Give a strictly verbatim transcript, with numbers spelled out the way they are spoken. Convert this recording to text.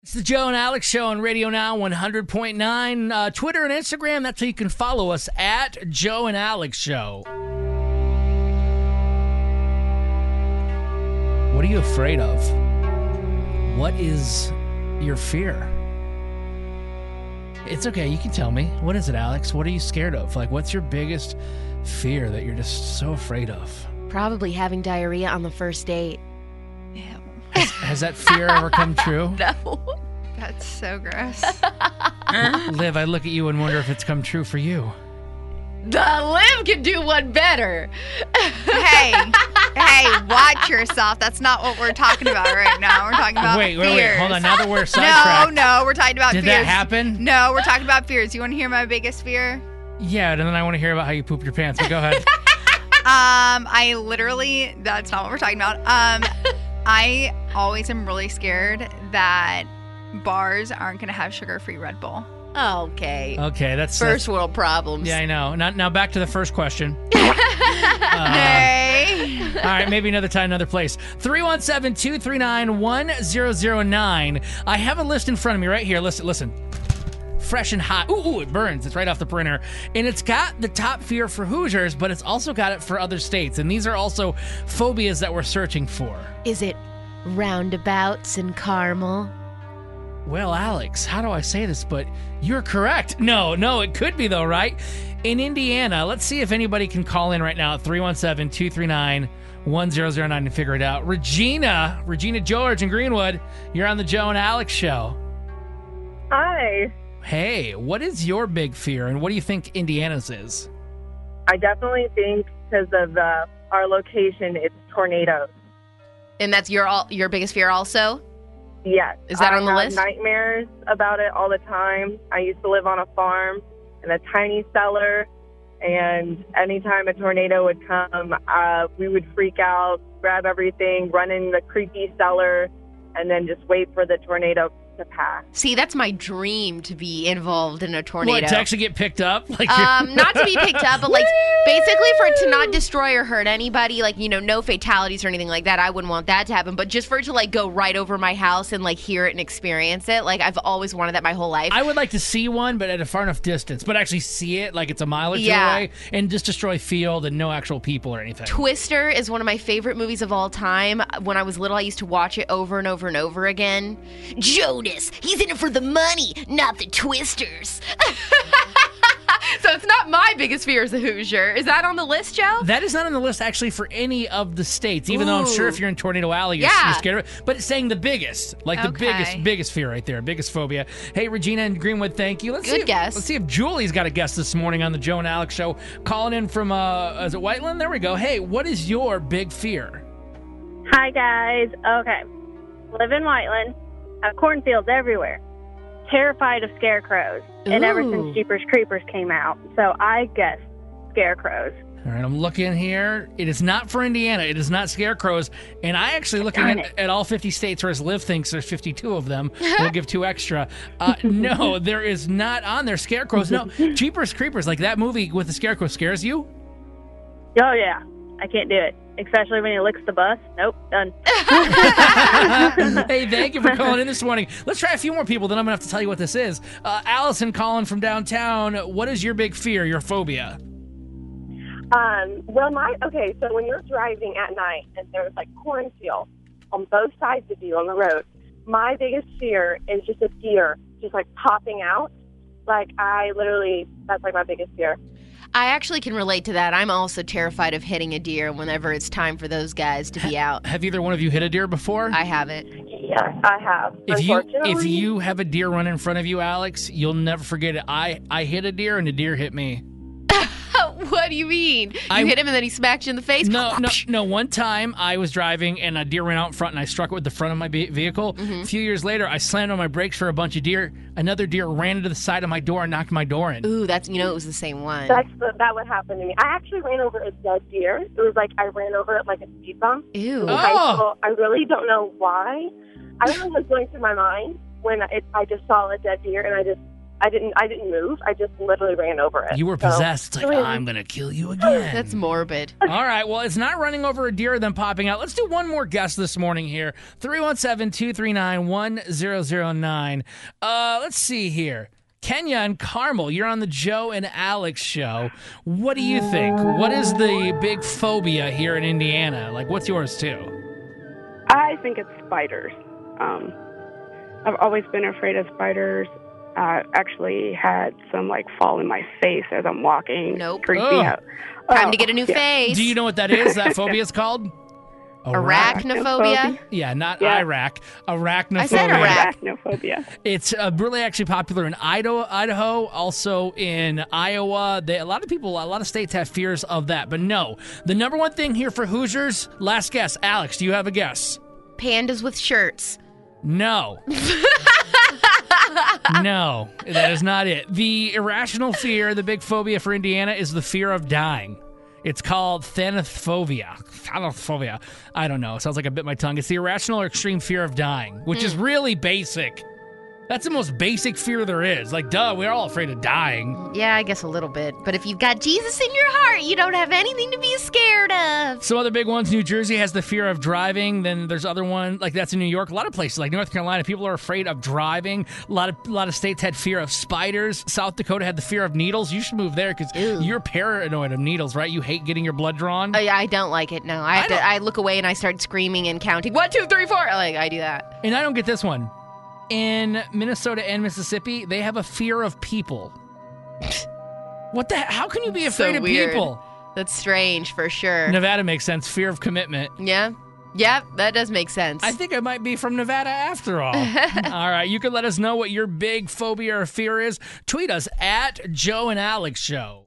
It's the Joe and Alex Show on Radio Now one hundred point nine. Uh, Twitter and Instagram, that's how you can follow us at Joe and Alex Show. What are you afraid of? What is your fear? It's okay, you can tell me. What is it, Alex? What are you scared of? Like, what's your biggest fear that you're just so afraid of? Probably having diarrhea on the first date. Has, has that fear ever come true? No. That's so gross. Liv, I look at you and wonder if it's come true for you. The Liv can do one better. hey, hey, watch yourself. That's not what we're talking about right now. We're talking about Wait, fears. wait, wait. Hold on. Now that we're No, sidetracked. no, we're talking about Did fears. that happen? No, we're talking about fears. You want to hear my biggest fear? Yeah, and then I want to hear about how you poop your pants. But go ahead. Um, I literally, that's not what we're talking about. Um, I always am really scared that bars aren't going to have sugar-free Red Bull. Okay. Okay, that's First that's, world problems. Yeah, I know. Now, now back to the first question. Uh, Nay. All right, maybe another time, another place. three one seven, two three nine, one zero zero nine. I have a list in front of me right here. Listen, listen. Fresh and hot. Ooh, ooh, it burns. It's right off the printer. And it's got the top fear for Hoosiers, but it's also got it for other states. And these are also phobias that we're searching for. Is it roundabouts and caramel? Well, Alex, how do I say this? But you're correct. No, no, it could be, though, right? In Indiana, let's see if anybody can call in right now at three one seven, two three nine, one zero zero nine to figure it out. Regina, Regina George in Greenwood, you're on the Joe and Alex Show. Hi. Hey, what is your big fear, and what do you think Indiana's is? I definitely think because of uh, our location, it's tornadoes. And that's your all, your biggest fear also? Yes. Is that I on the have list? Nightmares about it all the time. I used to live on a farm in a tiny cellar, and anytime a tornado would come, uh, we would freak out, grab everything, run in the creaky cellar, and then just wait for the tornado to pass. See, that's my dream, to be involved in a tornado. What, to actually get picked up? Like um, not to be picked up, but like basically for it to not destroy or hurt anybody, like, you know, no fatalities or anything like that. I wouldn't want that to happen, but just for it to like go right over my house and like hear it and experience it. Like, I've always wanted that my whole life. I would like to see one, but at a far enough distance, but actually see it like it's a mile or two Yeah. away and just destroy field and no actual people or anything. Twister is one of my favorite movies of all time. When I was little, I used to watch it over and over and over again. Jonas, he's in it for the money, not the twisters. So it's not my biggest fear as a Hoosier. Is that on the list, Joe? That is not on the list actually for any of the states, even though I'm sure if you're in Tornado Alley, you're, Yeah. you're scared of it. But it's saying the biggest, like the Okay. biggest, biggest fear right there, biggest phobia. Hey, Regina and Greenwood, thank you. Let's Good see if, guess. Let's see if Julie's got a guest this morning on the Joe and Alex Show. Calling in from, uh, is it Whiteland? There we go. Hey, what is your big fear? Hi, guys. Okay. Live in Whiteland. Have cornfields everywhere. Terrified of scarecrows. And ever Ooh. since Jeepers Creepers came out. So I guess scarecrows. All right, I'm looking here. It is not for Indiana. It is not scarecrows. And I actually looking Darn at, it. at all fifty states, whereas Liv thinks there's fifty-two of them. We'll give two extra. Uh, no, there is not on there scarecrows. No, Jeepers Creepers, like that movie with the scarecrow scares you? Oh, yeah. I can't do it. Especially when he licks the bus. Nope. Done. Hey, thank you for calling in this morning. Let's try a few more people, then I'm going to have to tell you what this is. Uh, Allison calling from downtown. What is your big fear, your phobia? Um, well, my, okay, so when you're driving at night and there's like cornfield on both sides of you on the road, my biggest fear is just a deer just like popping out. Like I literally, that's like my biggest fear. I actually can relate to that. I'm also terrified of hitting a deer whenever it's time for those guys to be out. Have either one of you hit a deer before? I haven't. Yes, I have. If you Unfortunately, if you have a deer run in front of you, Alex, you'll never forget it. I, I hit a deer and a deer hit me. What do you mean? You I- hit him and then he smacked you in the face? No, no, no. One time I was driving and a deer ran out in front and I struck it with the front of my ve- vehicle. Mm-hmm. A few years later, I slammed on my brakes for a bunch of deer. Another deer ran into the side of my door and knocked my door in. Ooh, that's, you know, it was the same one. that's the, that would happen to me. I actually ran over a dead deer. It was like I ran over it like a speed bump. Ew. In Oh. high school. I really don't know why. I don't know what was going through my mind when it, I just saw a dead deer and I just I didn't. I didn't move. I just literally ran over it. You were So- possessed. It's like, I'm going to kill you again. That's morbid. All right. Well, it's not running over a deer, then popping out. Let's do one more guess this morning here. three one seven, two three nine, one zero zero nine. Uh, let's see here. Kenya and Carmel, you're on the Joe and Alex show. What do you think? What is the big phobia here in Indiana? Like, what's yours, too? I think it's spiders. Um, I've always been afraid of spiders. Uh, actually had some like fall in my face as I'm walking. Nope. Freaked Oh. me out. Time Oh, to get a new yeah. face. Do you know what that is? That phobia is called? Arachnophobia? Yeah, not Yeah. Iraq. Arachnophobia. I said Iraq. Arachnophobia. It's uh, really actually popular in Idaho, Idaho, also in Iowa. They, a lot of people, a lot of states have fears of that. But no, the number one thing here for Hoosiers, last guess. Alex, do you have a guess? Pandas with shirts. No. No, that is not it. The irrational fear, the big phobia for Indiana is the fear of dying. It's called thanophobia. Thanophobia. I don't know. It sounds like I bit my tongue. It's the irrational or extreme fear of dying, which is really basic. That's the most basic fear there is. Like, duh, we're all afraid of dying. Yeah, I guess a little bit. But if you've got Jesus in your heart, you don't have anything to be scared of. Some other big ones, New Jersey has the fear of driving. Then there's other one, like that's in New York. A lot of places, like North Carolina, people are afraid of driving. A lot of a lot of states had fear of spiders. South Dakota had the fear of needles. You should move there because Ew. you're paranoid of needles, right? You hate getting your blood drawn. I, I don't like it, no. I have I to. don't- I look away and I start screaming and counting. One, two, three, four. Like, I do that. And I don't get this one. In Minnesota and Mississippi, they have a fear of people. What the? How can you be afraid So of weird. people? That's strange for sure. Nevada makes sense. Fear of commitment. Yeah. Yeah, that does make sense. I think I might be from Nevada after all. All right, you can let us know what your big phobia or fear is. Tweet us at Joe and Alex Show.